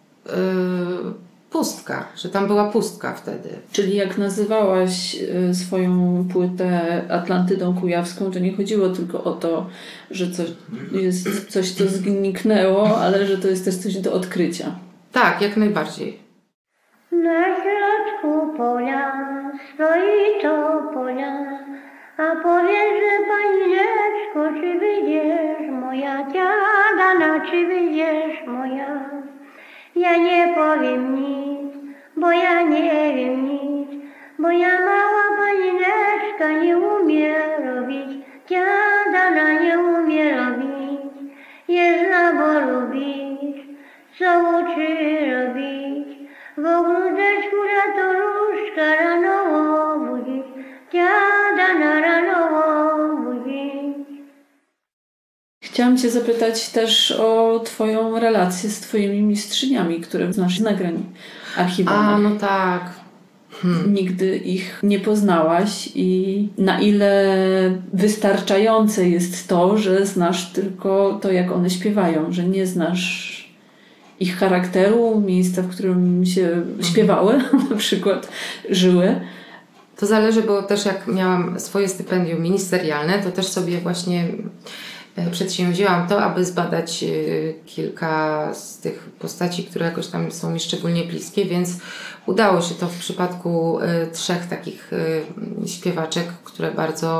pustka, że tam była pustka wtedy. Czyli jak nazywałaś swoją płytę Atlantydą Kujawską, to nie chodziło tylko o to, że jest coś, co zniknęło, ale że to jest też coś do odkrycia. Tak, jak najbardziej. Na środku pola stoi topola, a powiedzże pańdzieczko, czy wyjdziesz moja dziadana, czy wyjdziesz moja? Ja nie powiem nic, bo ja nie wiem nic, Moja mała panineczka nie umie robić, dziadana nie umie robić, nie zna, bo lubisz, co uczy robić. W ogródeczku ratuszka rano obudzić, dziadana rano obudzić. Chciałam Cię zapytać też o Twoją relację z Twoimi mistrzyniami, które znasz z nagrań archiwalnych. No tak. Nigdy ich nie poznałaś i na ile wystarczające jest to, że znasz tylko to, jak one śpiewają, że nie znasz ich charakteru, miejsca, w którym się śpiewały, na przykład żyły. To zależy, bo też jak miałam swoje stypendium ministerialne, to też sobie właśnie przedsięwzięłam to, aby zbadać kilka z tych postaci, które jakoś tam są mi szczególnie bliskie, więc udało się to w przypadku 3 takich śpiewaczek, które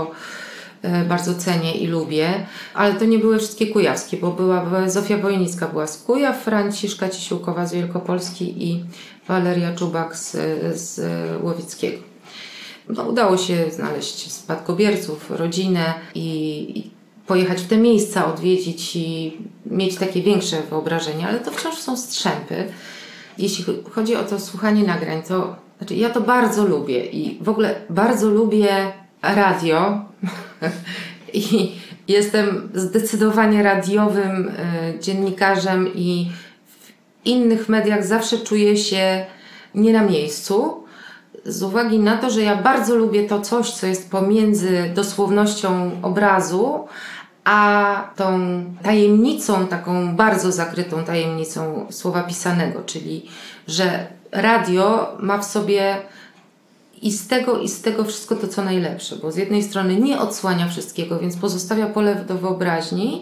bardzo cenię i lubię, ale to nie były wszystkie kujawskie, bo była Zofia Wojnicka była z Kujaw, Franciszka Cisiłkowa z Wielkopolski i Waleria Czubak z Łowickiego. No, udało się znaleźć spadkobierców, rodzinę i pojechać w te miejsca, odwiedzić i mieć takie większe wyobrażenie, ale to wciąż są strzępy. Jeśli chodzi o to słuchanie nagrań, to znaczy ja to bardzo lubię i w ogóle bardzo lubię radio i jestem zdecydowanie radiowym dziennikarzem i w innych mediach zawsze czuję się nie na miejscu, z uwagi na to, że ja bardzo lubię to coś, co jest pomiędzy dosłownością obrazu, a tą tajemnicą, taką bardzo zakrytą tajemnicą słowa pisanego, czyli że radio ma w sobie i z tego wszystko to, co najlepsze, bo z jednej strony nie odsłania wszystkiego, więc pozostawia pole do wyobraźni,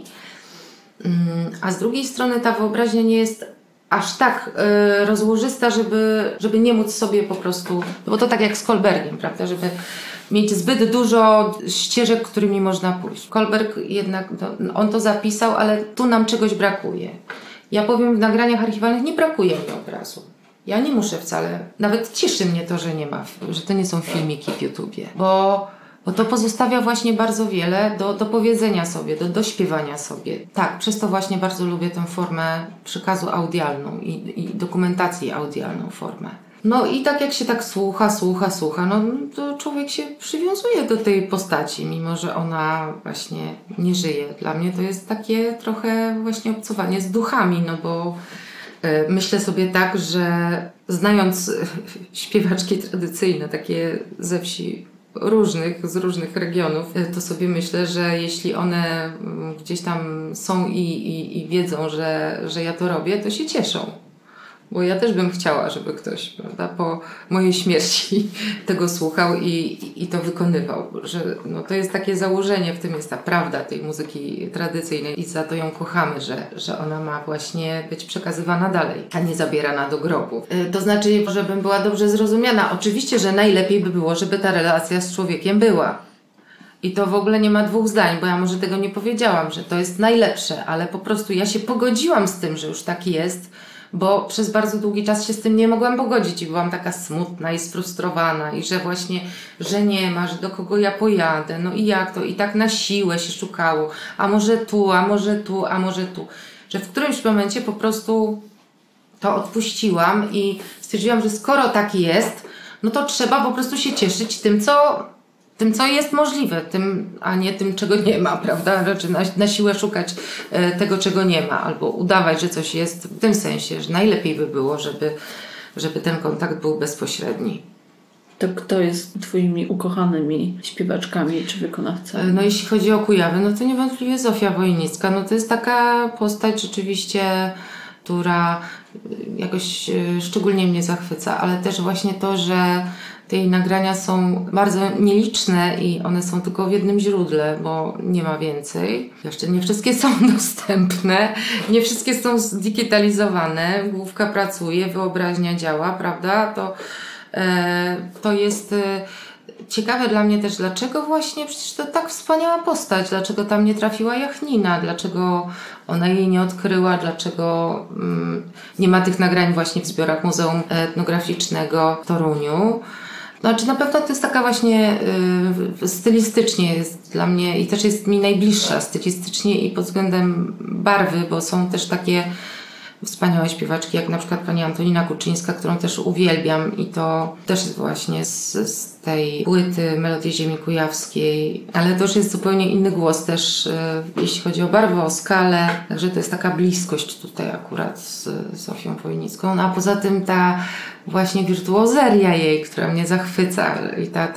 a z drugiej strony ta wyobraźnia nie jest aż tak rozłożysta, żeby nie móc sobie po prostu, bo to tak jak z Kolbergiem, prawda, żeby mieć zbyt dużo ścieżek, którymi można pójść. Kolberg jednak, on to zapisał, ale tu nam czegoś brakuje. Ja powiem, w nagraniach archiwalnych nie brakuje mi obrazu. Ja nie muszę wcale, nawet cieszy mnie to, że to nie są filmiki w YouTubie, bo to pozostawia właśnie bardzo wiele do powiedzenia sobie, do śpiewania sobie. Tak, przez to właśnie bardzo lubię tę formę przekazu audialną i dokumentację audialną formę. No i tak jak się tak słucha, no to człowiek się przywiązuje do tej postaci, mimo że ona właśnie nie żyje. Dla mnie to jest takie trochę właśnie obcowanie z duchami, no bo myślę sobie tak, że znając śpiewaczki tradycyjne, takie ze wsi z różnych regionów, to sobie myślę, że jeśli one gdzieś tam są i wiedzą, że ja to robię, to się cieszą. Bo ja też bym chciała, żeby ktoś, prawda, po mojej śmierci tego słuchał i to wykonywał. Że no, to jest takie założenie, w tym jest ta prawda tej muzyki tradycyjnej i za to ją kochamy, że ona ma właśnie być przekazywana dalej, a nie zabierana do grobu. To znaczy, żebym była dobrze zrozumiana. Oczywiście, że najlepiej by było, żeby ta relacja z człowiekiem była. I to w ogóle nie ma 2 zdań, bo ja może tego nie powiedziałam, że to jest najlepsze, ale po prostu ja się pogodziłam z tym, że już tak jest, bo przez bardzo długi czas się z tym nie mogłam pogodzić i byłam taka smutna i sfrustrowana i że właśnie, że nie ma, że do kogo ja pojadę, no i jak to, i tak na siłę się szukało, a może tu, a może tu, a może tu, że w którymś momencie po prostu to odpuściłam i stwierdziłam, że skoro tak jest, no to trzeba po prostu się cieszyć tym, co jest możliwe, a nie tym, czego nie ma, prawda? Znaczy na siłę szukać tego, czego nie ma, albo udawać, że coś jest, w tym sensie, że najlepiej by było, żeby ten kontakt był bezpośredni. To kto jest twoimi ukochanymi śpiewaczkami czy wykonawcami? No jeśli chodzi o Kujawy, no to niewątpliwie Zofia Wojnicka. No to jest taka postać rzeczywiście, która jakoś szczególnie mnie zachwyca, ale też właśnie to, że te jej nagrania są bardzo nieliczne i one są tylko w jednym źródle, bo nie ma więcej. Jeszcze nie wszystkie są dostępne, nie wszystkie są zdigitalizowane, główka pracuje, wyobraźnia działa, prawda? To jest ciekawe dla mnie też, dlaczego właśnie, przecież to tak wspaniała postać, dlaczego tam nie trafiła Jachnina, dlaczego ona jej nie odkryła, dlaczego nie ma tych nagrań właśnie w zbiorach Muzeum Etnograficznego w Toruniu. Znaczy na pewno to jest taka właśnie stylistycznie jest dla mnie i też jest mi najbliższa stylistycznie i pod względem barwy, bo są też takie wspaniałe śpiewaczki, jak na przykład pani Antonina Kuczyńska, którą też uwielbiam i to też jest właśnie z tej płyty Melodii Ziemi Kujawskiej, ale to już jest zupełnie inny głos też, jeśli chodzi o barwę, o skalę, także to jest taka bliskość tutaj akurat z Zofią Wojnicką, no a poza tym ta właśnie wirtuozeria jej, która mnie zachwyca i ta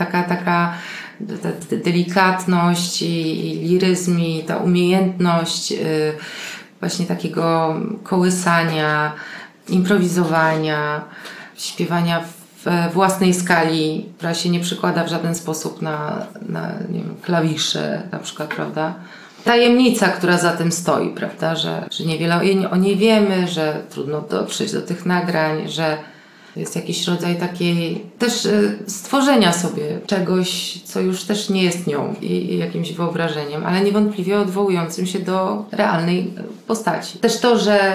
delikatność i liryzm i ta umiejętność właśnie takiego kołysania, improwizowania, śpiewania w własnej skali, która się nie przykłada w żaden sposób na nie wiem, klawisze na przykład, prawda? Tajemnica, która za tym stoi, prawda? Że niewiele o niej wiemy, że trudno dotrzeć do tych nagrań, że jest jakiś rodzaj takiej też stworzenia sobie czegoś, co już też nie jest nią i jakimś wyobrażeniem, ale niewątpliwie odwołującym się do realnej postaci. Też to,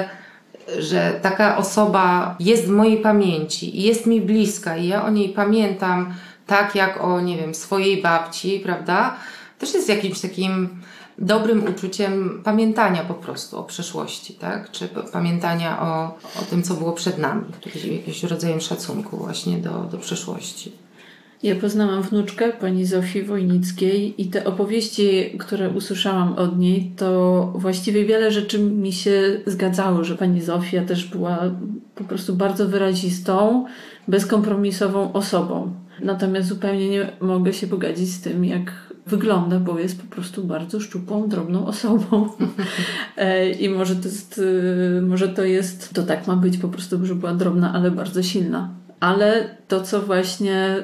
że taka osoba jest w mojej pamięci i jest mi bliska i ja o niej pamiętam tak jak o, nie wiem, swojej babci, prawda? Też jest jakimś takim dobrym uczuciem pamiętania po prostu o przeszłości, tak? Czy pamiętania o tym, co było przed nami. Jakimś rodzajem szacunku właśnie do przeszłości. Ja poznałam wnuczkę pani Zofii Wojnickiej i te opowieści, które usłyszałam od niej, to właściwie wiele rzeczy mi się zgadzało, że pani Zofia też była po prostu bardzo wyrazistą, bezkompromisową osobą. Natomiast zupełnie nie mogę się pogodzić z tym, jak wygląda, bo jest po prostu bardzo szczupłą, drobną osobą. I może to tak ma być po prostu, że była drobna, ale bardzo silna. Ale to, co właśnie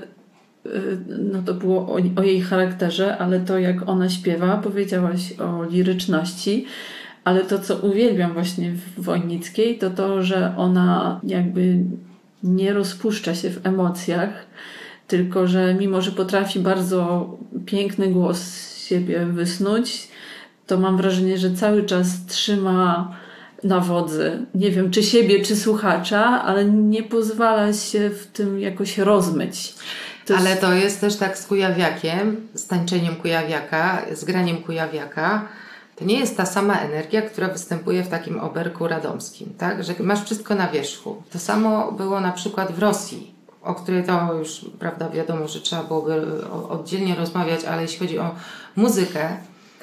no to było o jej charakterze, ale to jak ona śpiewa, powiedziałaś o liryczności, ale to, co uwielbiam właśnie w Wojnickiej, to to, że ona jakby nie rozpuszcza się w emocjach, tylko że mimo, że potrafi bardzo piękny głos z siebie wysnuć, to mam wrażenie, że cały czas trzyma na wodzy. Nie wiem, czy siebie, czy słuchacza, ale nie pozwala się w tym jakoś rozmyć. Ale to jest też tak z kujawiakiem, z tańczeniem kujawiaka, z graniem kujawiaka. To nie jest ta sama energia, która występuje w takim oberku radomskim, tak? Że masz wszystko na wierzchu. To samo było na przykład w Rosji, o której to już, prawda, wiadomo, że trzeba byłoby oddzielnie rozmawiać, ale jeśli chodzi o muzykę,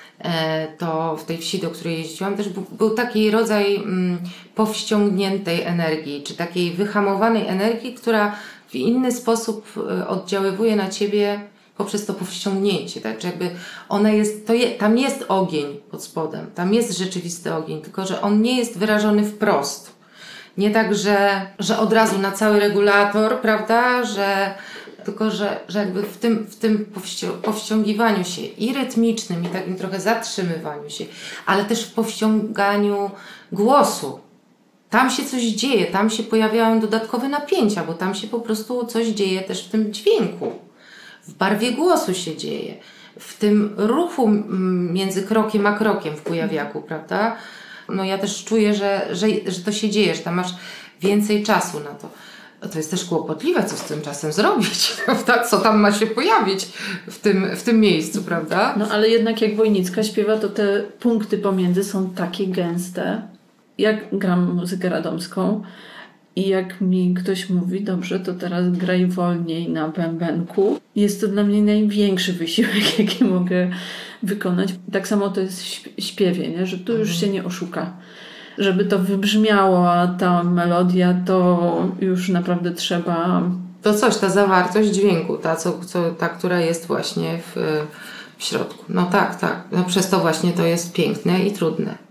to w tej wsi, do której jeździłam, też był taki rodzaj powściągniętej energii, czy takiej wyhamowanej energii, która w inny sposób oddziaływuje na ciebie poprzez to powściągnięcie, tak? Czy jakby ona jest, tam jest ogień pod spodem, tam jest rzeczywisty ogień, tylko że on nie jest wyrażony wprost. Nie tak, że od razu na cały regulator, prawda, tylko że jakby w tym powściągiwaniu się i rytmicznym, i takim trochę zatrzymywaniu się, ale też w powściąganiu głosu. Tam się coś dzieje, tam się pojawiają dodatkowe napięcia, bo tam się po prostu coś dzieje też w tym dźwięku. W barwie głosu się dzieje. W tym ruchu między krokiem a krokiem w kujawiaku, prawda? No ja też czuję, że to się dzieje, że tam masz więcej czasu na to. To jest też kłopotliwe, co z tym czasem zrobić, prawda? Co tam ma się pojawić w tym miejscu, prawda? No ale jednak jak Wojnicka śpiewa, to te punkty pomiędzy są takie gęste. Jak gram muzykę radomską i jak mi ktoś mówi, dobrze, to teraz graj wolniej na bębenku. Jest to dla mnie największy wysiłek, jaki mogę wykonać. Tak samo to jest w śpiewie, nie? Że tu już się nie oszuka. Żeby to wybrzmiała ta melodia, to już naprawdę trzeba... To coś, ta zawartość dźwięku, ta, która jest właśnie w środku. No tak. No przez to właśnie to jest piękne i trudne.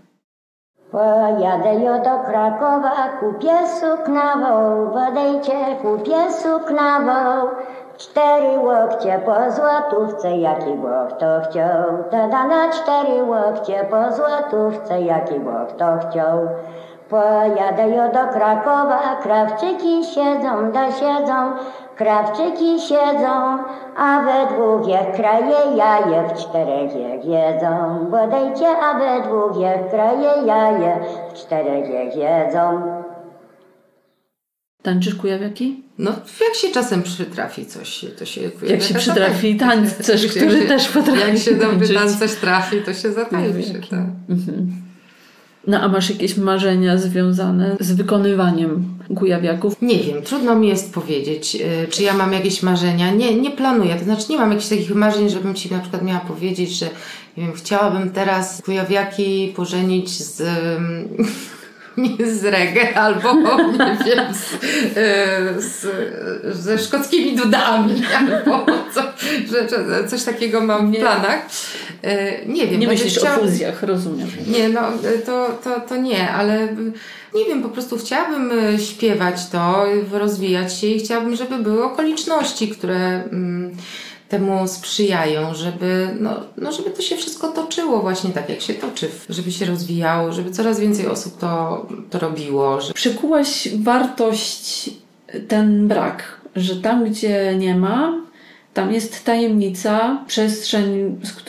Pojadę jo do Krakowa, kupię suknawą, podejdźcie, kupię suknawą. 4 łokcie po złotówce, jaki Bóg to chciał. To na 4 łokcie po złotówce, jaki Bóg to chciał. Pojadę jo do Krakowa, krawczyki dosiedzą, krawczyki siedzą, a we 2 kraje jaje, w 4 jedzą. Podejdźcie, a we 2 kraje jaje, w 4 jedzą. Tańczysz kujawiaki? No, jak się czasem przytrafi coś, to się... Jak się przytrafi tancerz, który też potrafi Jak się dobry tańczyć. tancerz trafi, to się zatańczy. Tak. No a masz jakieś marzenia związane z wykonywaniem kujawiaków? Nie wiem, trudno mi jest powiedzieć, czy ja mam jakieś marzenia. Nie planuję, to znaczy nie mam jakichś takich marzeń, żebym Ci na przykład miała powiedzieć, że nie wiem, chciałabym teraz kujawiaki pożenić z reggae albo, nie wiem, ze szkockimi dudami, albo coś takiego mam w planach. Nie wiem. Nie myślisz o fuzjach, rozumiem. Nie, no to nie, ale nie wiem, po prostu chciałabym śpiewać to, rozwijać się i chciałabym, żeby były okoliczności, które temu sprzyjają, żeby to się wszystko toczyło właśnie tak, jak się toczy, żeby się rozwijało, żeby coraz więcej osób to robiło. Przykułaś wartość ten brak, że tam, gdzie nie ma, tam jest tajemnica, przestrzeń, z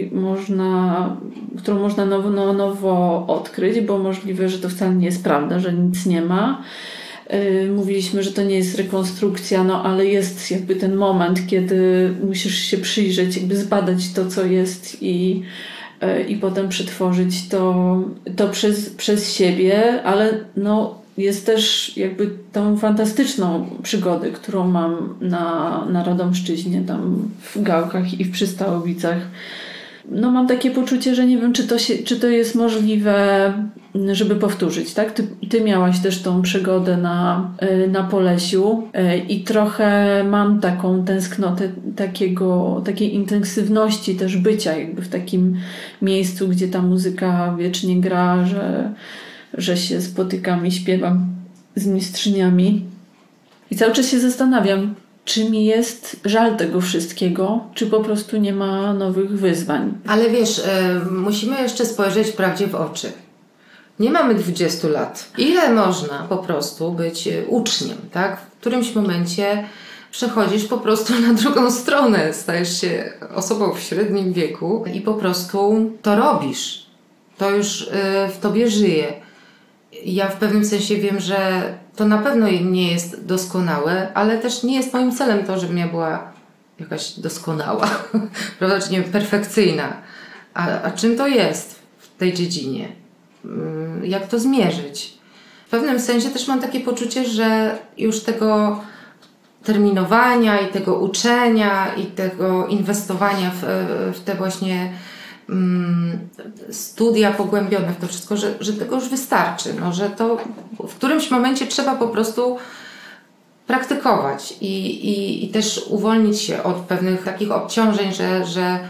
którą można nowo odkryć, bo możliwe, że to wcale nie jest prawda, że nic nie ma. Mówiliśmy, że to nie jest rekonstrukcja, ale jest jakby ten moment, kiedy musisz się przyjrzeć, jakby zbadać to, co jest i potem przetworzyć to przez siebie, ale jest też jakby tą fantastyczną przygodę, którą mam na Radomszczyźnie, tam w Gałkach i w Przystałowicach. Mam takie poczucie, że nie wiem, czy to jest możliwe, żeby powtórzyć, tak? Ty miałaś też tą przygodę na Polesiu i trochę mam taką tęsknotę takiej intensywności też bycia jakby w takim miejscu, gdzie ta muzyka wiecznie gra, że się spotykam i śpiewam z mistrzyniami. I cały czas się zastanawiam, czy mi jest żal tego wszystkiego, czy po prostu nie ma nowych wyzwań. Ale wiesz, musimy jeszcze spojrzeć prawdzie w oczy. Nie mamy 20 lat. Ile można po prostu być uczniem, tak? W którymś momencie przechodzisz po prostu na drugą stronę. Stajesz się osobą w średnim wieku i po prostu to robisz. To już w tobie żyje. Ja w pewnym sensie wiem, że to na pewno nie jest doskonałe, ale też nie jest moim celem to, żebym ja była jakaś doskonała, prawda, czy nie perfekcyjna. A czym to jest w tej dziedzinie? Jak to zmierzyć? W pewnym sensie też mam takie poczucie, że już tego terminowania i tego uczenia i tego inwestowania w te właśnie studia pogłębione w to wszystko, że tego już wystarczy, że to w którymś momencie trzeba po prostu praktykować i też uwolnić się od pewnych takich obciążeń, że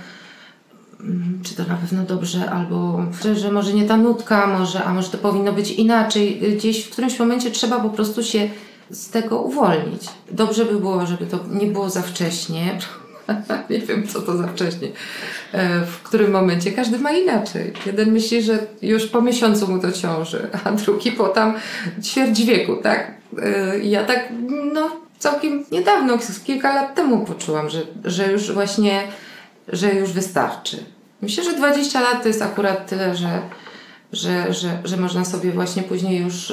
czy to na pewno dobrze, albo że może nie ta nutka, a może to powinno być inaczej. Gdzieś w którymś momencie trzeba po prostu się z tego uwolnić. Dobrze by było, żeby to nie było za wcześnie. Nie wiem, co to za wcześnie. W którym momencie każdy ma inaczej. Jeden myśli, że już po miesiącu mu to ciąży, a drugi po tam ćwierć wieku, tak? Ja tak, całkiem niedawno, kilka lat temu poczułam, że już właśnie, że już wystarczy. Myślę, że 20 lat to jest akurat tyle, że można sobie właśnie później już...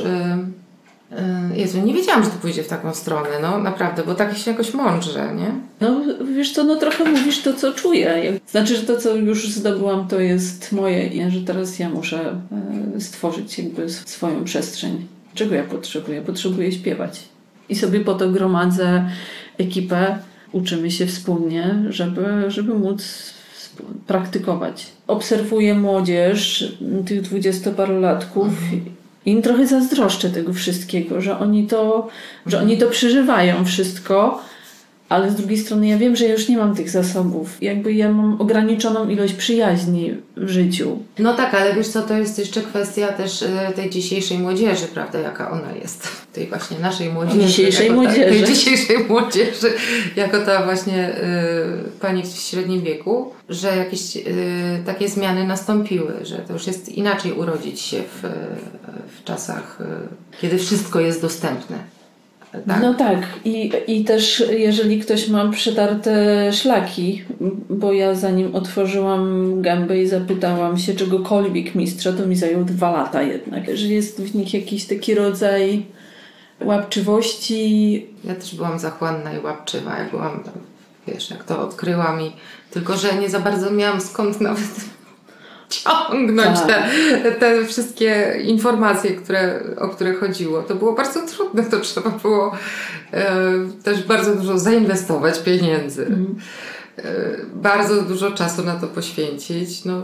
Jezu, nie wiedziałam, że to pójdzie w taką stronę, naprawdę, bo tak się jakoś mądrze, nie? Wiesz co, trochę mówisz to, co czuję. Znaczy, że to, co już zdobyłam, to jest moje, że teraz ja muszę stworzyć jakby swoją przestrzeń. Czego ja potrzebuję? Potrzebuję śpiewać. I sobie po to gromadzę ekipę, uczymy się wspólnie, żeby móc praktykować. Obserwuję młodzież, tych 20-parolatków, im trochę zazdroszczę tego wszystkiego, że oni to przeżywają wszystko, ale z drugiej strony ja wiem, że ja już nie mam tych zasobów. Jakby ja mam ograniczoną ilość przyjaźni w życiu. No tak, ale wiesz co, to jest jeszcze kwestia też tej dzisiejszej młodzieży, prawda, jaka ona jest. Tej właśnie naszej młodzieży. Tej dzisiejszej młodzieży, jako ta właśnie pani w średnim wieku, że jakieś takie zmiany nastąpiły, że to już jest inaczej urodzić się w czasach, kiedy wszystko jest dostępne. Tak? No tak. I też jeżeli ktoś ma przetarte szlaki, bo ja zanim otworzyłam gębę i zapytałam się czegokolwiek mistrza, to mi zajęło 2 lata jednak. Że jest w nich jakiś taki rodzaj łapczywości. Ja też byłam zachłanna i łapczywa. Ja byłam tam, wiesz, jak to odkryłam tylko, że nie za bardzo miałam skąd nawet ciągnąć te wszystkie informacje, o które chodziło. To było bardzo trudne, to trzeba było też bardzo dużo zainwestować pieniędzy. Bardzo dużo czasu na to poświęcić. No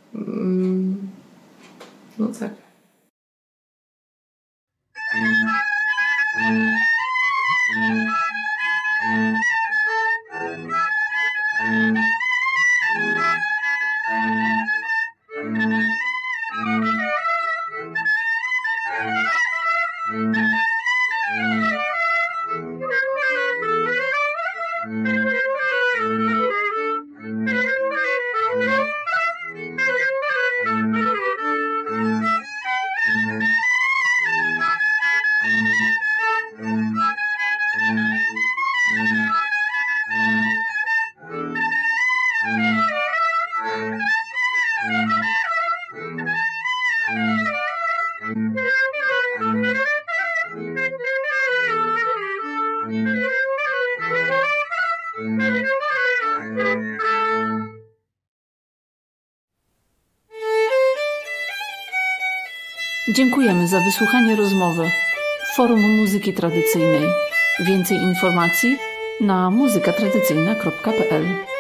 tak. Dziękujemy za wysłuchanie rozmowy Forum Muzyki Tradycyjnej. Więcej informacji na muzykatradycyjna.pl